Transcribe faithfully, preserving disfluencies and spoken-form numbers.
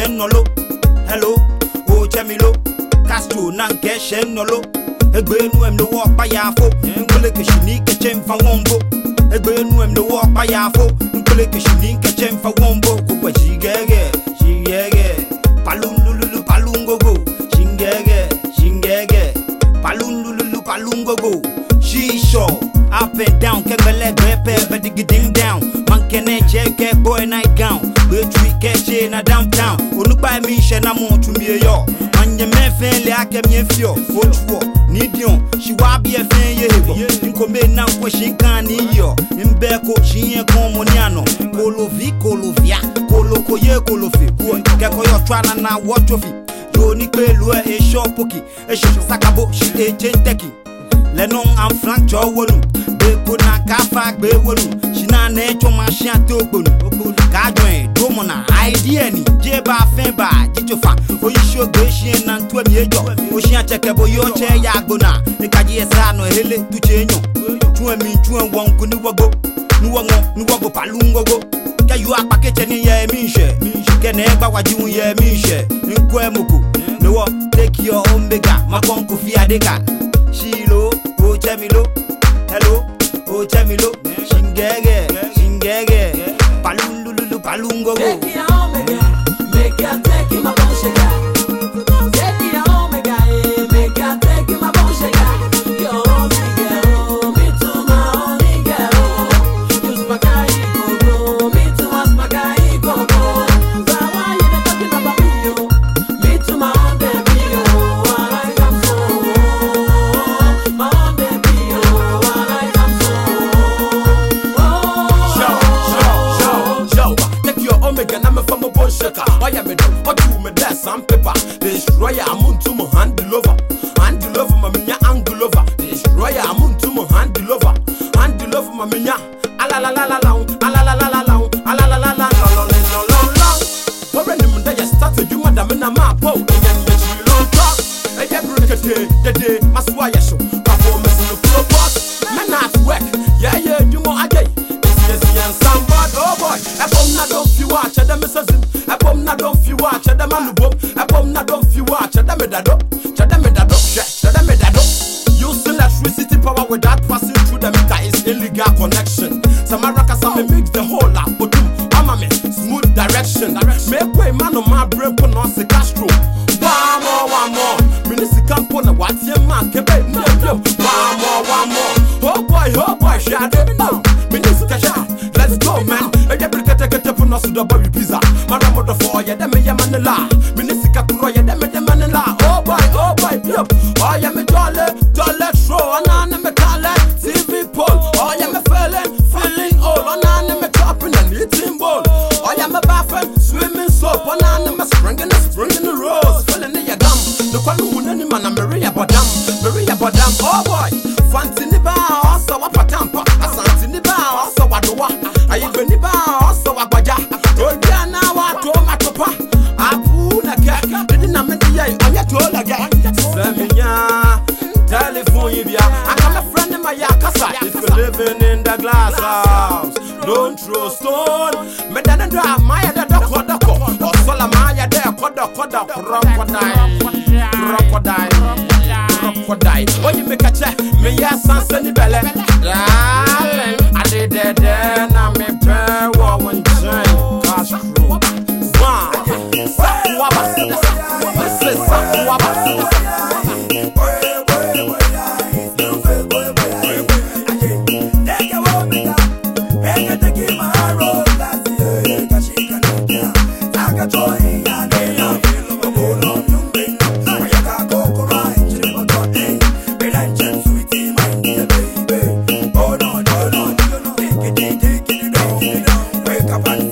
shen nolo. Hello, oh Chamilo, Castro Nanke shen nolo. Egbe nu em the walk by yafo. Nkole ke shini ke chem fa wombo. Egbe nu em the walk by yafo. Nkole ke shini ke chem fa wombo. Kwa jigege, jigege. Palululu palungogo. Jingege, jingege. Palululu palungogo. Shisho, up and down, kebele bepe, but dig ding down. Man can check boy night gown. Betri catch in a downtown. Unuba me shena mo to me yo. Man ye men fairly I came ye fio. Foot need you. She wabi a fan ye. Income now question can yo. In Beko, she ain't comoniano. Colo vi, colo via, colo coye, colo fi. Kako yo trana na watch of it. Yo nipe lue e shopoki. E shop sakabo, she a jenteki. Lenon am flank cho wonu be ko na ka fa gbe wonu shina na echo ma sha to gbonu ka join do mo na idea ni je ba fen ba jijofa oyisho gbe shi na ntu mi ejo o shi acheke bo yo che ya gbona e ka ji esa no hele tu che enyo tu mi tu won ku ni wogo ni won ni wogo palungogo ka yu apa ke che ni ye mi she ke na egba waji un ye mi she nko emoko no wo take your omega ma kon ku fi adeka Shilo, oh Chamilo, hello, oh Chamilo, Shingege, Shingege, Palululu, Palungo. Take it omega, make it take him a bonshega. Take it omega, make it take him a bonshega. Yo, Miguel, me too, my Miguel. Use my guy, go, me too, as my guy, go. So why you not talking about me, yo? Me too, my own baby, yo. I am so. I am a dog, but you may dance some paper. The destroyer, I'm on to my handle over. Handle over my minya, angle over. The destroyer, I'm on to my handle over. Handle over my minya. Ala la la la la, ala la la la la, ala la la la la la la la la. For any monday, I started you, madam, and I'm a po. And you don't talk. I get break a day, the day, my swire show. Performance in the floor box. Men at work, yeah, yeah, you know, I get. And somebody, oh boy, I bomb not don't feel watch at the message. I bomb not don't feel watch at the man boom. I bomb not don't feel watch at the medado. Chadamedado, Chadamedado. Using electricity power without passing through the meter is illegal connection. Samaraka Sami makes the whole lot, but I'm a smooth direction. Make way, man, on my brain, put on the Castro. One more, one more. Minister Campona, what's your man? One more, one more. Oh boy, oh boy, shadow now. Minister Kasha. Let's go, man. I get a get up on us to the baby pizza. Maramo the four, yeah, them a manila. Minisika Kuro, yeah, them a manila. Oh boy, oh boy, yup. I am a dollar, dollar throw, and I'm a dollar T V pole. I am a felon, feeling old, and I'm a chopping and eating bowl. I am a bathroom, swimming soap, and I'm a spring and a spring in the rose. Filling in your gum. The one who knew man, I'm Maria Badam, Maria Badam. Oh boy, Fantiniba, also a patampa, a Santiniba, also a doa. I even niba also a baja. Oh, yeah, now I told my papa. I put a cat, didn't I make the eye? I get told again. Samia, California. I got a friend in my yakasa. If you're living in the glass house, don't throw stone. Medana dra, Maya the Dokodoko. Or Solamaya there, Koda Koda, crocodile, crocodile, crocodile. Oh, you make a check, me, yes, and send the belly. I did it then, I'm a pair of one chain. Cash crew. Wow. Sakuaba. This is Sakuaba. Wake up and